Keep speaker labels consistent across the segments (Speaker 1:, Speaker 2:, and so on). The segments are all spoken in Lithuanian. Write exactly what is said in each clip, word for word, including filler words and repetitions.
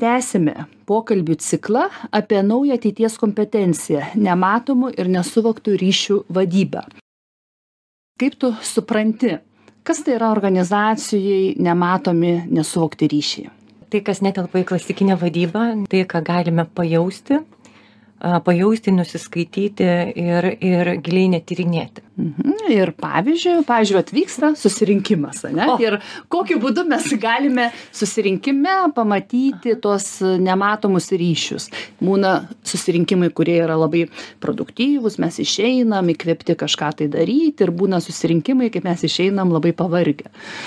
Speaker 1: tęsime pokalbių ciklą apie naują ateities kompetenciją – nematomų ir nesuvoktų ryšių vadybą. Kaip tu supranti, kas tai yra organizacijai nematomi, nesuvokti ryšiai?
Speaker 2: Tai, kas netelpa į klasikinę vadybą, tai, ką galime pajausti, pajausti, nusiskaityti ir, ir giliai netyrinėti.
Speaker 1: Mhm. Ir pavyzdžiui, pavyzdžiui, atvyksta susirinkimas, ne?
Speaker 2: O.
Speaker 1: Ir kokiu būdu mes galime susirinkime pamatyti tos nematomus ryšius. Būna susirinkimai, kurie yra labai produktyvūs, mes išeinam įkvėpti kažką tai daryti ir būna susirinkimai, kaip mes išeinam labai pavargę.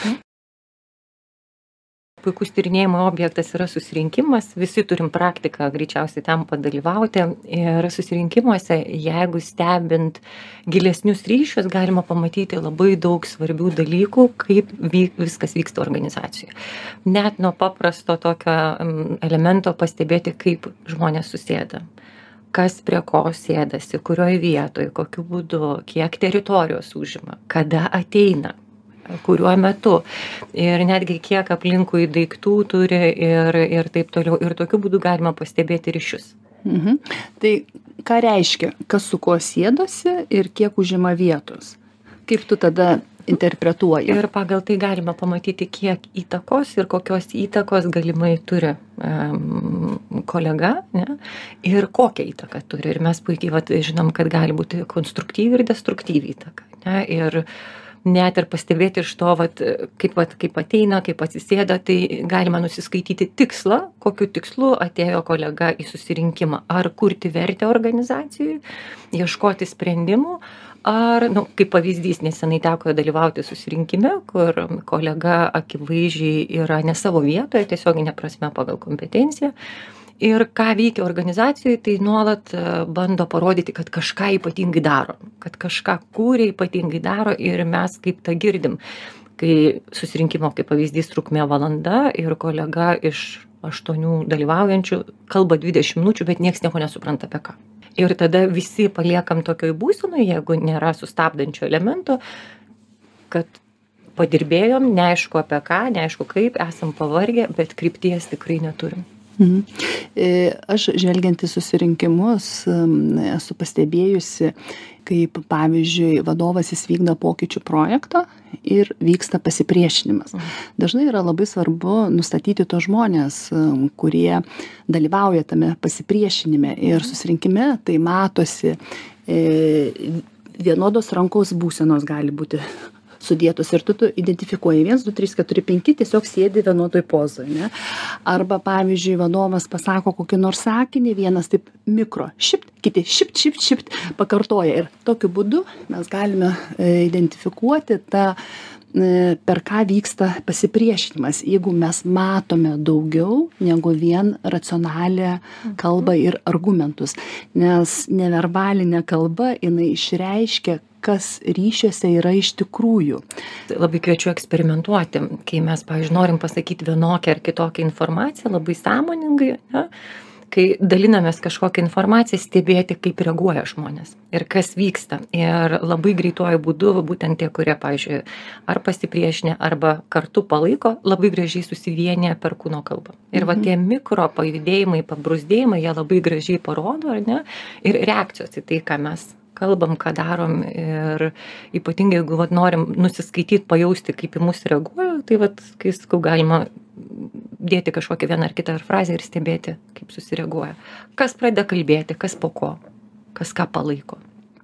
Speaker 2: Puikus tyrinėjimo objektas yra susirinkimas, visi turim praktiką greičiausiai tam padalyvauti ir susirinkimuose, jeigu stebint gilesnius ryšius, galima pamatyti labai daug svarbių dalykų, kaip vyk, viskas vyksta organizacijoje. Net nuo paprasto tokio elemento pastebėti, kaip žmonės susėda, kas prie ko sėdasi, kurioje vietoje, kokiu būdu, kiek teritorijos užima, kada ateina, kuriuo metu ir netgi kiek aplinkui daiktų turi ir, ir taip toliau. Ir tokiu būdu galima pastebėti ryšius.
Speaker 1: Mhm. Tai ką reiškia, kas su kuo sėdosi ir kiek užima vietos? Kaip tu tada interpretuoji?
Speaker 2: Ir pagal tai galima pamatyti, kiek įtakos ir kokios įtakos galimai turi um, kolega, ne? Ir kokią įtaką turi. Ir mes puikiai vat, žinom, kad gali būti konstruktyvi ir destruktyvi įtaka. Ne? Ir net ir pastebėti iš to, vat, kaip, vat, kaip ateina, kaip atsisėda, tai galima nusiskaityti tikslą, kokiu tikslu atėjo kolega į susirinkimą. Ar kurti vertę organizacijai, ieškoti sprendimų, ar, nu, kaip pavyzdys, nesenai teko dalyvauti susirinkime, kur kolega akivaizdžiai yra ne savo vietoje, tiesioginė prasme pagal kompetenciją. Ir ką veikia organizacijoje, tai nuolat bando parodyti, kad kažką ypatingai daro, kad kažką kūrė ypatingai daro ir mes kaip tą girdim. Kai susirinkimo, kaip pavyzdys, trukmė valanda ir kolega iš aštuonių dalyvaujančių kalba dvidešimt minučių, bet nieks nieko nesupranta apie ką. Ir tada visi paliekam tokioj būsenoj, jeigu nėra sustabdančio elemento, kad padirbėjom, neaišku apie ką, neaišku kaip, esam pavargę, bet krypties tikrai neturim.
Speaker 1: Mhm. Aš žvelgiant į susirinkimus esu pastebėjusi, kaip pavyzdžiui vadovas jis vykdo pokyčių projektą ir vyksta pasipriešinimas. Mhm. Dažnai yra labai svarbu nustatyti tos žmonės, kurie dalyvauja tame pasipriešinime ir susirinkime, tai matosi vienodos rankos būsenos gali būti sudėtos ir tu, tu identifikuoji vienas, du, trys, keturi, penki, tiesiog sėdi vienodoj pozoj, ne? Arba, pavyzdžiui, vadovas pasako kokį nors sakinį, vienas taip mikro, šipt, kiti šipt, šipt, šipt, pakartoja. Ir tokiu būdu mes galime identifikuoti tą, per ką vyksta pasipriešinimas, jeigu mes matome daugiau negu vien racionalią kalbą ir argumentus. Nes neverbalinė kalba, jinai išreiškia, kas ryšiuose yra iš tikrųjų.
Speaker 2: Labai kviečiu eksperimentuoti, kai mes, pavyzdžiui, norim pasakyti vienokią ar kitokią informaciją, labai sąmoningai, ne? Kai dalinamės kažkokią informaciją, stebėti, kaip reaguoja žmonės ir kas vyksta. Ir labai greituoju būdu, būtent tie, kurie, pavyzdžiui, ar pasipriešinę, arba kartu palaiko, labai gražiai susivienė per kūno kalbą. Ir va tie mikro pajudėjimai, pabrusdėjimai, jie labai gražiai parodo, ar ne? Ir reakcijos į tai, ką mes kalbam, ką darom ir ypatingai, jeigu vat, norim nusiskaityti, pajausti, kaip į mus reaguoja, tai vat, kai sakau, galima dėti kažkokią vieną ar kitą frazę ir stebėti, kaip susireaguoja. Kas pradeda kalbėti, kas po ko, kas ką palaiko.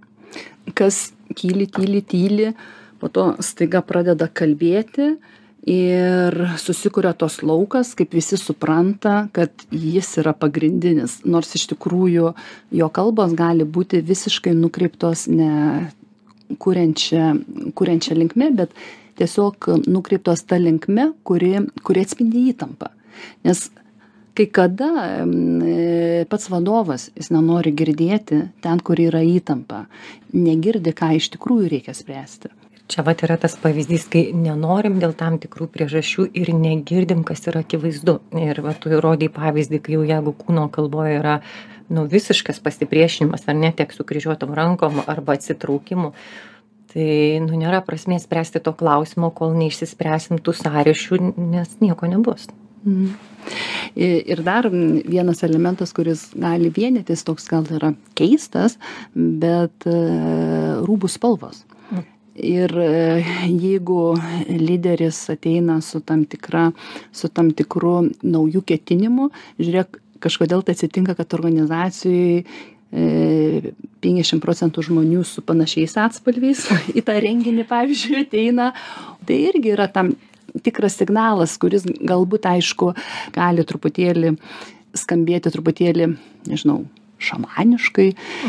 Speaker 1: Kas tyli, tyli, tyli, po to staiga pradeda kalbėti ir susikuria tos laukas, kaip visi supranta, kad jis yra pagrindinis, nors iš tikrųjų jo kalbos gali būti visiškai nukreiptos ne kuriančia, kuriančia linkme, bet tiesiog nukreiptos ta linkme, kuri, kuri atspindi įtampą. Nes kai kada pats vadovas, jis nenori girdėti ten, kur yra įtampa, negirdi, ką iš tikrųjų reikia spręsti.
Speaker 2: Čia vat yra tas pavyzdys, kai nenorim dėl tam tikrų priežasčių ir negirdim, kas yra akivaizdu. Ir va, tu įrodai pavyzdį, kai jau jeigu kūno kalboje yra nu, visiškas pasipriešinimas, ar ne tiek sukryžiuotom rankom arba atsitraukimu, tai nu, nėra prasmės spręsti to klausimo, kol neišsispręsim tų sąryšių, nes nieko nebus.
Speaker 1: Mhm. Ir dar vienas elementas, kuris gali vienytis, toks gal yra keistas, bet rūbų spalvos. Ir jeigu lyderis ateina su tam tikra, su tam tikru naujų ketinimu, žiūrėk, kažkodėl tai atsitinka, kad organizacijai penkiasdešimt procentų žmonių su panašiais atspalviais į tą renginį, pavyzdžiui, ateina. Tai irgi yra tam tikras signalas, kuris galbūt, aišku, gali truputėlį skambėti, truputėlį, nežinau, šamaniškai,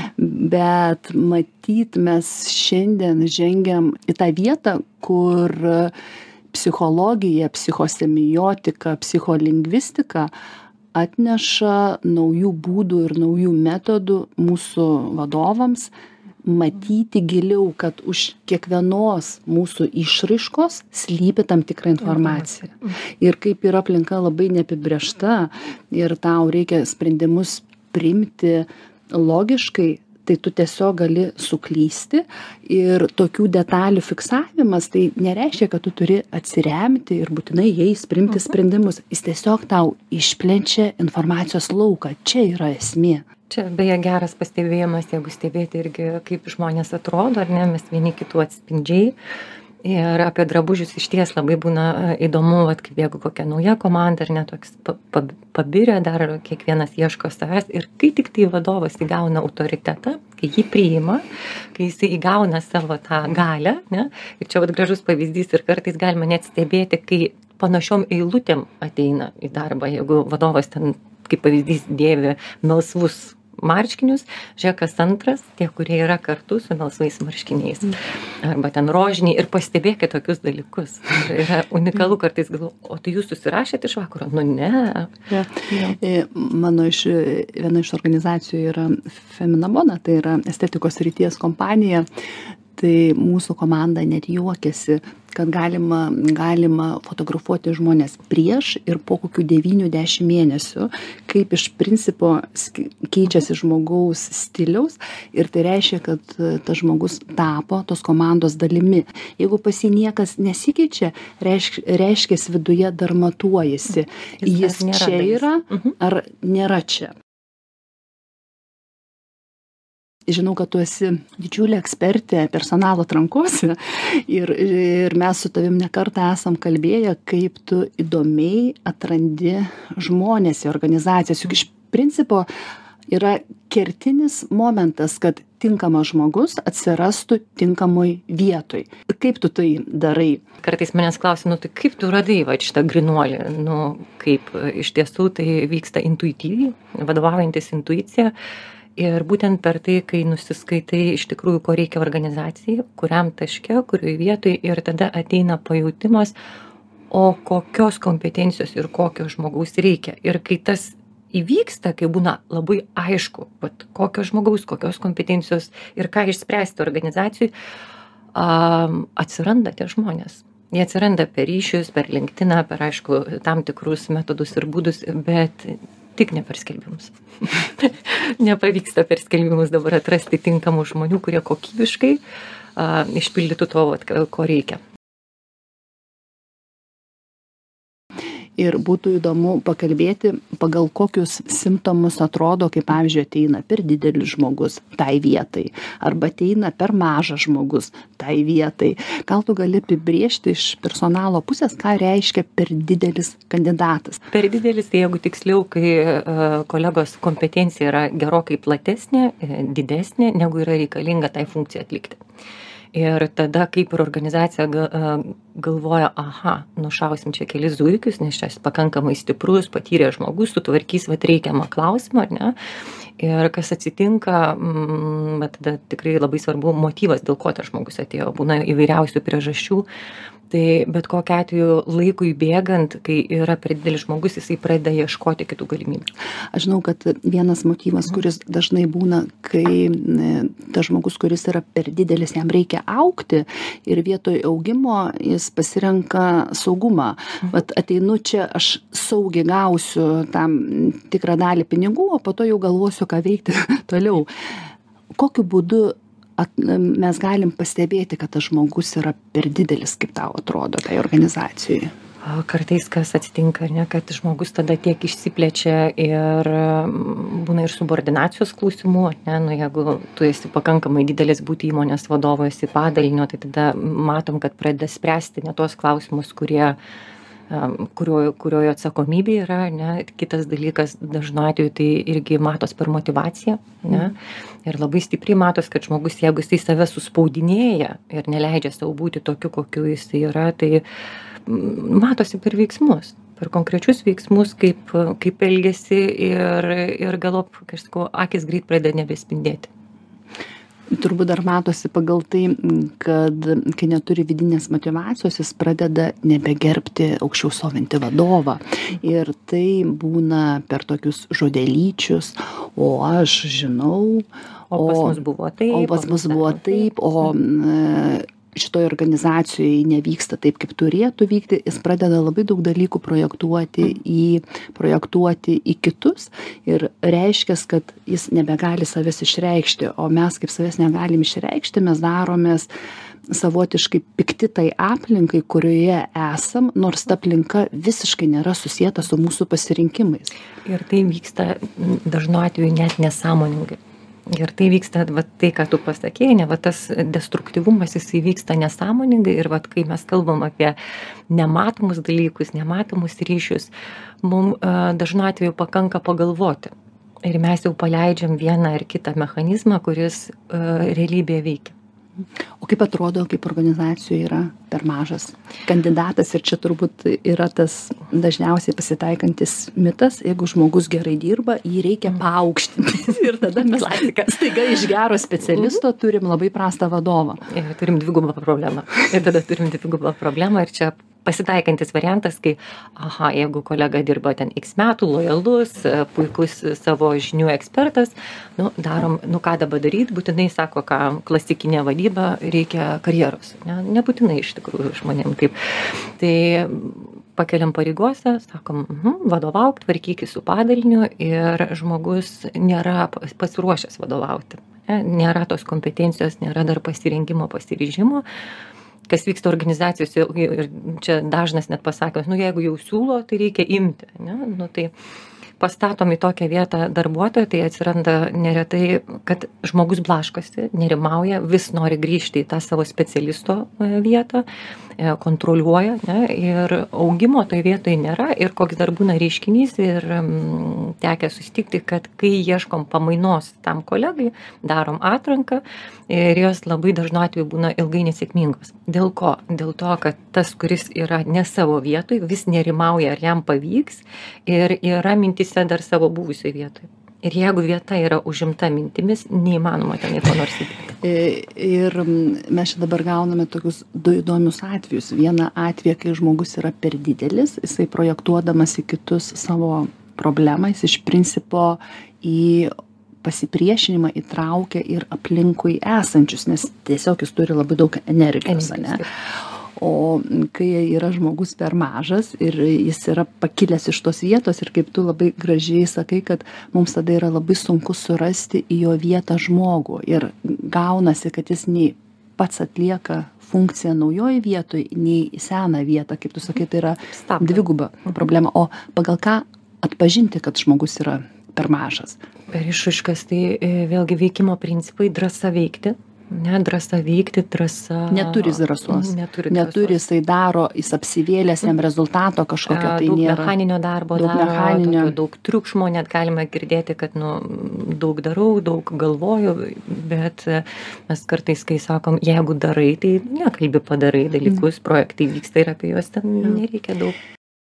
Speaker 1: bet matyt, mes šiandien žengiam į tą vietą, kur psichologija, psichosemiotika, psicholingvistika atneša naujų būdų ir naujų metodų mūsų vadovams matyti giliau, kad už kiekvienos mūsų išraiškos slypi tam tikra informacija. Ir kaip yra aplinka labai neapibrėžta ir tau reikia sprendimus priimti logiškai, tai tu tiesiog gali suklysti ir tokių detalių fiksavimas tai nereiškia, kad tu turi atsiremti ir būtinai jais priimti sprendimus. Jis tiesiog tau išplečia informacijos lauką. Čia yra esmė.
Speaker 2: Čia beje geras pastebėjimas, jeigu stebėti irgi, kaip žmonės atrodo, ar ne, mes vieni kitų atspindžiai. Ir apie drabužius išties labai būna įdomu, vat, kaip jeigu kokia nauja komanda, ar ne, toks pabirė, dar kiekvienas ieško savęs. Ir kai tik tai vadovas įgauna autoritetą, kai jį priima, kai jis įgauna savo tą galią, ne, ir čia vat gražus pavyzdys ir kartais galima net stebėti, kai panašiom eilutėm ateina į darbą, jeigu vadovas ten, kaip pavyzdys, dėvi melsvus marškinius, žiūrėk, kas antras, tie, kurie yra kartu su melsvais marškiniais. Arba ten rožiniai ir pastebėkit tokius dalykus. Ir yra unikalu kartais galvo, o tai jūs susirašėte iš vakaro? Nu, ne.
Speaker 1: Ja. Ja. Mano iš, viena iš organizacijų yra Feminabona, tai yra estetikos srities kompanija. Tai mūsų komanda net juokiasi, kad galima, galima fotografuoti žmonės prieš ir po kokių devynių dešimt mėnesių, kaip iš principo keičiasi žmogaus stiliaus ir tai reiškia, kad tas žmogus tapo tos komandos dalimi. Jeigu pas jį niekas nesikeičia, reiškia, reiškia viduje dar matuojasi. Jis čia yra ar nėra čia. Žinau, kad tu esi didžiulė ekspertė personalo atrankose ir, ir mes su tavim ne kartą esam kalbėję, kaip tu įdomiai atrandi žmonės į organizacijas. Juk iš principo yra kertinis momentas, kad tinkamas žmogus atsirastų tinkamoj vietoj. Kaip tu tai darai?
Speaker 2: Kartais manęs klausia, nu tai kaip tu radai va šitą grinuolį? Nu, kaip iš tiesų tai vyksta intuityviai, vadovaujantis intuicija. Ir būtent per tai, kai nusiskaitai iš tikrųjų, ko reikia organizacijai, kuriam taške, kurioj vietoj ir tada ateina pajautimas, o kokios kompetencijos ir kokio žmogaus reikia. Ir kai tas įvyksta, kai būna labai aišku, vat, kokio žmogaus, kokios kompetencijos ir ką išspręsti organizacijai, um, atsiranda tie žmonės. Jie atsiranda per ryšius, per LinkedIn, per aišku tam tikrus metodus ir būdus, bet tik ne per skelbimus. Nepavyksta per skelbimus dabar atrasti tinkamų žmonių, kurie kokybiškai a, išpildytų to, ko reikia.
Speaker 1: Ir būtų įdomu pakalbėti, pagal kokius simptomus atrodo, kaip pavyzdžiui ateina per didelis žmogus tai vietai, arba ateina per mažas žmogus tai vietai. Gal tu gali apibrėžti iš personalo pusės, ką reiškia per didelis kandidatas?
Speaker 2: Per didelis, tai jeigu tiksliau, kai uh, kolegos kompetencija yra gerokai platesnė, didesnė, negu yra reikalinga tai funkcijai atlikti. Ir tada, kaip ir organizacija galvoja, aha, nušausim čia kelis zuikius, nes čia pakankamai stiprus, patyrė žmogus, sutvarkys vat reikiamą klausimą, ar ne? Ir kas atsitinka, bet tada tikrai labai svarbu motyvas, dėl ko tas žmogus atėjo, būna įvairiausių priežasčių. Tai bet kokiu atveju laikui bėgant, kai yra per didelis žmogus, jisai pradeda ieškoti kitų galimybių.
Speaker 1: Aš žinau, kad vienas motyvas, kuris dažnai būna, kai tas žmogus, kuris yra per didelis, jam reikia augti ir vietoj augimo jis pasirenka saugumą. Vat ateinu čia, aš saugiai gausiu tam tikrą dalį pinigų, o po to jau galvosiu, ką veikti toliau. Kokiu būdu At, mes galim pastebėti, kad tas žmogus yra per didelis, kaip tau atrodo, tai organizacijai?
Speaker 2: Kartais kas atsitinka, ne, kad žmogus tada tiek išsiplečia ir būna ir subordinacijos klausimų, ne, nu, jeigu tu esi pakankamai didelis būti įmonės vadovo, esi padalinio, tai tada matom, kad pradeda spręsti ne tos klausimus, kurie kurio, kurioje atsakomybė yra, ne, kitas dalykas dažnu atveju tai irgi matos per motyvaciją, ne, ir labai stipriai matos, kad žmogus, jeigu jisai save suspaudinėja ir neleidžia savo būti tokiu, kokiu jisai yra, tai matosi per veiksmus, per konkrečius veiksmus, kaip, kaip elgiasi ir, ir galop, kai aš sakau, akis greit pradeda nebespindėti.
Speaker 1: Turbūt dar matosi pagal tai, kad kai neturi vidinės motyvacijos, jis pradeda nebegerbti aukščiau stovintį vadovą. Ir tai būna per tokius žodelyčius, o aš žinau,
Speaker 2: o pas mus buvo taip,
Speaker 1: o pas mus buvo taip, o šitoje organizacijoje nevyksta taip, kaip turėtų vykti, jis pradeda labai daug dalykų projektuoti į, projektuoti į kitus ir reiškia, kad jis nebegali savęs išreikšti, o mes kaip savęs negalim išreikšti, mes daromės savotiškai pikti tai aplinkai, kurioje esam, nors ta aplinka visiškai nėra susieta su mūsų pasirinkimais.
Speaker 2: Ir tai vyksta dažnu atveju net nesąmoningai. Ir tai vyksta, va, tai, ką tu pasakėjai, ne, va, tas destruktyvumas, jis vyksta nesąmoningai ir va, kai mes kalbam apie nematomus dalykus, nematomus ryšius, mums uh, dažnu atveju pakanka pagalvoti. Ir mes jau paleidžiam vieną ar kitą mechanizmą, kuris uh, realybėje veikia.
Speaker 1: O kaip atrodo, kaip organizacijoje yra per mažas kandidatas ir čia turbūt yra tas dažniausiai pasitaikantis mitas, jeigu žmogus gerai dirba, jį reikia paaukštinti ir tada mes staiga iš gero specialisto turim labai prastą vadovą.
Speaker 2: Ir turim dvigubą problemą. Ir tada turim dvigubą problemą ir čia pasitaikantis variantas, kai, aha, jeigu kolega dirba ten x metų, lojalus, puikus savo žinių ekspertas, nu, darom, nu ką dabar daryti, būtinai sako, ką klasikinė vadyba reikia karjeros. Ne, nebūtinai iš tikrųjų žmonėm taip. Tai pakeliam pareigose, sakom, uh, vadovauk, tvarkykis su padaliniu ir žmogus nėra pasiruošęs vadovauti. Ne, nėra tos kompetencijos, nėra dar pasirinkimo, pasiryžimo. Kas vyksta organizacijose ir čia dažnas net pasakymas, nu jeigu jau siūlo, tai reikia imti, ne? Nu tai pastatom į tokią vietą darbuotoją, tai atsiranda neretai, kad žmogus blaškosi, nerimauja, vis nori grįžti į tą savo specialisto vietą, kontroliuoja, ne? Ir augimo toje vietoje nėra ir koks dar būna reiškinys ir mm, tekia susitikti, kad kai ieškom pamainos tam kolegai, darom atranką ir jos labai dažnu atveju būna ilgai nesėkmingos. Dėl ko? Dėl to, kad tas, kuris yra ne savo vietoj, vis nerimauja, ar jam pavyks ir yra mintise dar savo buvusioje vietoje. Ir jeigu vieta yra užimta mintimis, neįmanoma ten nieko nors įdėti.
Speaker 1: Ir mes čia dabar gauname tokius du įdomius atvejus. Vieną atvejį, kai žmogus yra per didelis, jisai projektuodamas į kitus savo problemą, jis iš principo į pasipriešinimą įtraukia ir aplinkui esančius, nes tiesiog jis turi labai daug energijos, ne? O kai yra žmogus per mažas ir jis yra pakilęs iš tos vietos ir kaip tu labai gražiai sakai, kad mums tada yra labai sunku surasti į jo vietą žmogų ir gaunasi, kad jis nei pats atlieka funkciją naujoje vietoje, nei į seną vietą, kaip tu sakai, tai yra
Speaker 2: Stabda.
Speaker 1: dviguba problema. O pagal ką atpažinti, kad žmogus yra per mažas?
Speaker 2: Per išraiškas tai vėlgi veikimo principai, drąsa veikti. Ne, drąsa veikti, drąsa...
Speaker 1: Neturi drąsos.
Speaker 2: Neturi,
Speaker 1: Neturi, jisai daro, jis apsivėlęs, jam rezultato kažkokio tai
Speaker 2: daug
Speaker 1: nėra.
Speaker 2: Daug mechaninio darbo,
Speaker 1: daug,
Speaker 2: daro,
Speaker 1: mechaninio.
Speaker 2: tokio, daug triukšmo, net galime girdėti, kad nu, daug darau, daug galvoju, bet mes kartais, kai sakom, jeigu darai, tai nekalbi padarai dalykus, mm. projektai vyksta ir apie juos ten mm. nereikia daug.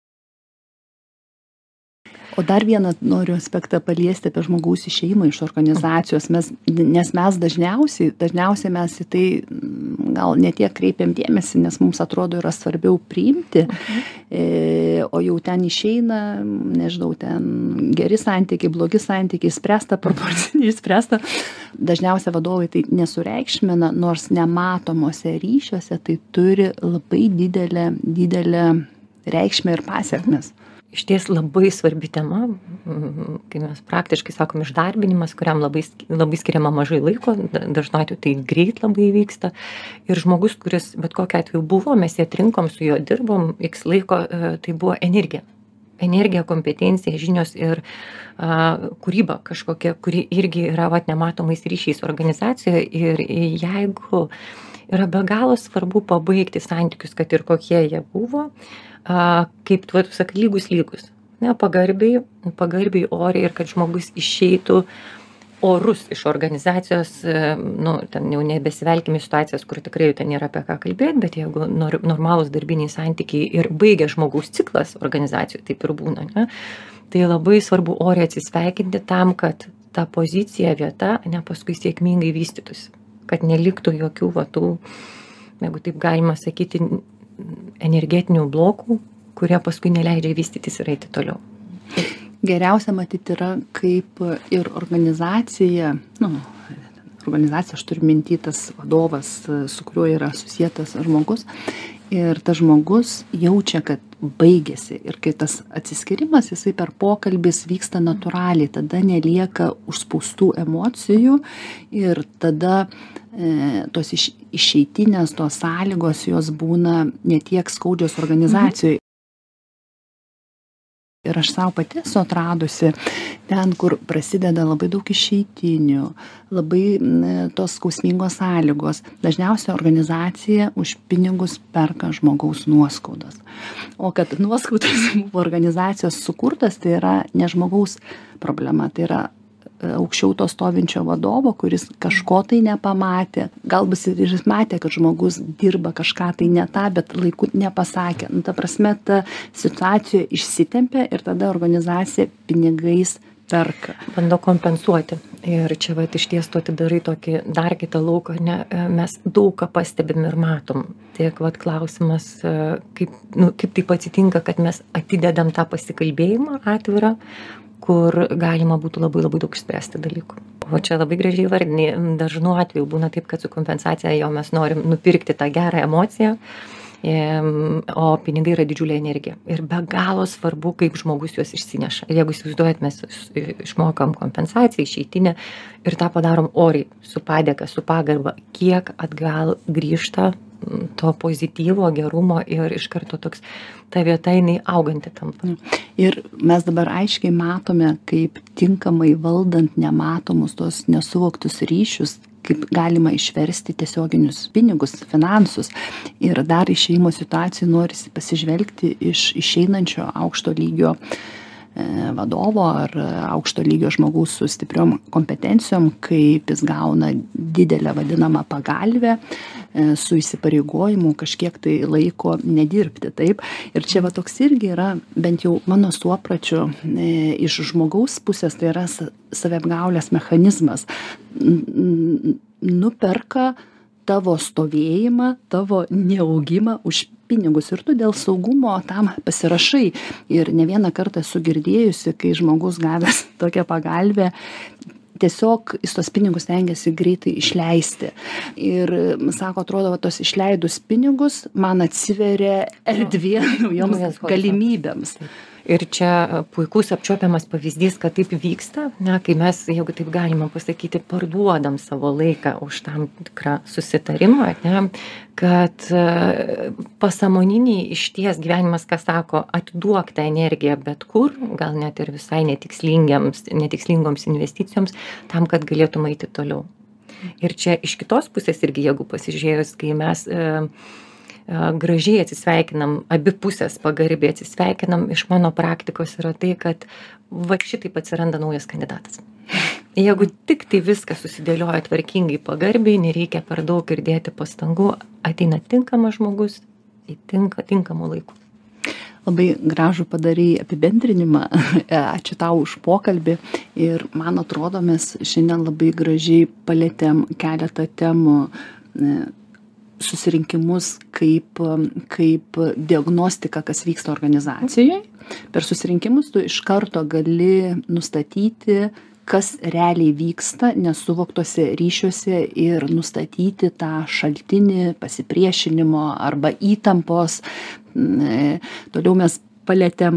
Speaker 1: O dar vieną noriu aspektą paliesti apie žmogaus išėjimą iš organizacijos, mes, nes mes dažniausiai, dažniausiai mes į tai gal netiek kreipiam dėmesį, nes mums atrodo yra svarbiau priimti, mhm. e, o jau ten išeina, nežinau, ten geri santykiai, blogi santykiai, spręsta proporciniai, spręsta. Dažniausiai vadovai tai nesureikšmina, nors nematomuose ryšiuose tai turi labai didelę, didelę reikšmę ir pasiekmes.
Speaker 2: išties labai svarbi tema, kai mes praktiškai sakom išdarbinimas, kuriam labai, labai skiriama mažai laiko, dažnu atveju tai greit labai įvyksta. Ir žmogus, kuris bet kokiu atveju buvo, mes jį atrinkom, su juo dirbom, x laiko, tai buvo energija. Energija, kompetencija, žinios ir a, kūryba kažkokia, kuri irgi yra vat, nematomais ryšiais organizacijoje. Ir jeigu yra be galo svarbu pabaigti santykius, kad ir kokie jie buvo, a, kaip tu, tu sakai, lygus lygus, ne, pagarbiai, pagarbiai oriai ir kad žmogus išeitų orus iš organizacijos, nu, ten jau nebesivelkime į situacijas, kur tikrai ten nėra apie ką kalbėti, bet jeigu nor, normalūs darbiniai santykiai ir baigia žmogaus ciklas organizacijų, taip ir būna, ne, tai labai svarbu oriai atsisveikinti tam, kad ta pozicija, vieta, ne, paskui sėkmingai vystytųsi, kad neliktų jokių vatų, jeigu taip galima sakyti, energetinių blokų, kurie paskui neleidžia vystytis ir eiti toliau.
Speaker 1: Geriausia matyti yra, kaip ir organizacija, nu, organizacija, aš turiu minty, tas vadovas, su kuriuo yra susietas žmogus, ir tas žmogus jaučia, kad baigėsi. Ir kai tas atsiskirimas, jisai per pokalbis vyksta natūraliai, tada nelieka užspaustų emocijų ir tada e, tos iš, išeitinės, tos sąlygos, jos būna netiek skaudžios organizacijoje. Mhm. Ir aš savo pati esu atradusi ten, kur prasideda labai daug išeitinių, labai tos skausmingos sąlygos. Dažniausiai organizacija už pinigus perka žmogaus nuoskaudas. O kad nuoskaudas buvo organizacijos sukurtas, tai yra ne žmogaus problema, tai yra aukščiau to stovinčio vadovo, kuris kažko tai nepamatė. Galbūt ir matė, kad žmogus dirba kažką tai ne tą, bet laiku nepasakė. Nu, ta prasme, ta situacija išsitempė ir tada organizacija pinigais perka.
Speaker 2: Bando kompensuoti. Ir čia va iš ties tu atidarai tokį dar kitą lauką, ne, mes daug ką pastebim ir matom. Tiek va klausimas, kaip, nu, kaip taip atsitinka, kad mes atidedam tą pasikalbėjimą atvirą, kur galima būtų labai labai daug išspręsti dalykų. O čia labai gražiai vardini, dažnu atveju būna taip, kad su kompensacija jau mes norim nupirkti tą gerą emociją, o pinigai yra didžiulė energija. Ir be galo svarbu, kaip žmogus juos išsineša. Ir jeigu įsivaizduojat, mes išmokam kompensaciją, išeitinę ir tą padarom oriai, su padėka, su pagarba, kiek atgal grįžta to pozityvo, gerumo ir iš karto toks ta vieta jinai auganti tampa.
Speaker 1: Ir mes dabar aiškiai matome, kaip tinkamai valdant nematomus tos nesuvoktus ryšius, kaip galima išversti tiesioginius pinigus, finansus. Ir dar išėjimo situacijų norisi pasižvelgti iš išeinančio aukšto lygio vadovo ar aukšto lygio žmogaus su stipriom kompetencijom, kaip jis gauna didelę vadinamą pagalvę su įsipareigojimu kažkiek tai laiko nedirbti, taip. Ir čia va toks irgi yra, bent jau mano suopračiu, iš žmogaus pusės, tai yra saviapgaulės mechanizmas. Nuperka tavo stovėjimą, tavo neaugimą už pinigus ir tu dėl saugumo tam pasirašai. Ir ne vieną kartą esu girdėjusi, kai žmogus gavęs tokią pagalbę, tiesiog jis tos pinigus stengiasi greitai išleisti. Ir sako, atrodo, va, tos išleidus pinigus man atsiveria erdvė naujoms galimybėms.
Speaker 2: Ir čia puikus apčiuopiamas pavyzdys, kad taip vyksta, ne, kai mes, jeigu taip galima pasakyti, parduodam savo laiką už tam tikrą susitarimą, ne, kad pasąmoniniai išties gyvenimas, kas sako, atiduok tą energiją bet kur, gal net ir visai netikslingoms investicijoms, tam, kad galėtum eiti toliau. Ir čia iš kitos pusės irgi, jeigu pasižiūrėjus, kai mes e, gražiai atsisveikinam, abi pusės pagarbiai atsisveikinam, iš mano praktikos yra tai, kad va šitaip atsiranda naujas kandidatas. Jeigu tik tai viskas susidėlioja tvarkingai, pagarbiai, nereikia per daug ir dėti pastangų, ateina tinkamas žmogus į tinka, tinkamų laikų.
Speaker 1: Labai gražų padarai apibendrinimą, ačiū tau už pokalbį ir man atrodo, mes šiandien labai gražiai palėtėm keletą temų, susirinkimus kaip, kaip diagnostika, kas vyksta organizacijoje. Per susirinkimus tu iš karto gali nustatyti, kas realiai vyksta nesuvoktose ryšiuose ir nustatyti tą šaltinį pasipriešinimo arba įtampos. Toliau mes palėtėm,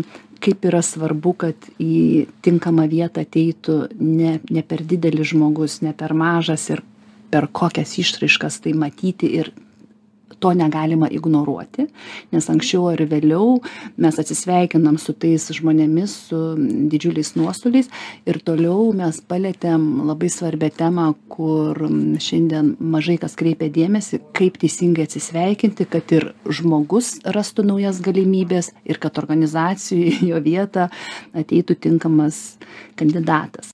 Speaker 1: kaip yra svarbu, kad į tinkamą vietą ateitų ne, ne per didelis žmogus, ne per mažas ir per kokias išraiškas tai matyti ir to negalima ignoruoti, nes anksčiau ar vėliau mes atsisveikinam su tais žmonėmis, su didžiuliais nuostoliais ir toliau mes palietėm labai svarbią temą, kur šiandien mažai kas kreipia dėmesį, kaip teisingai atsisveikinti, kad ir žmogus rastų naujas galimybės ir kad organizacijai jo vietą ateitų tinkamas kandidatas.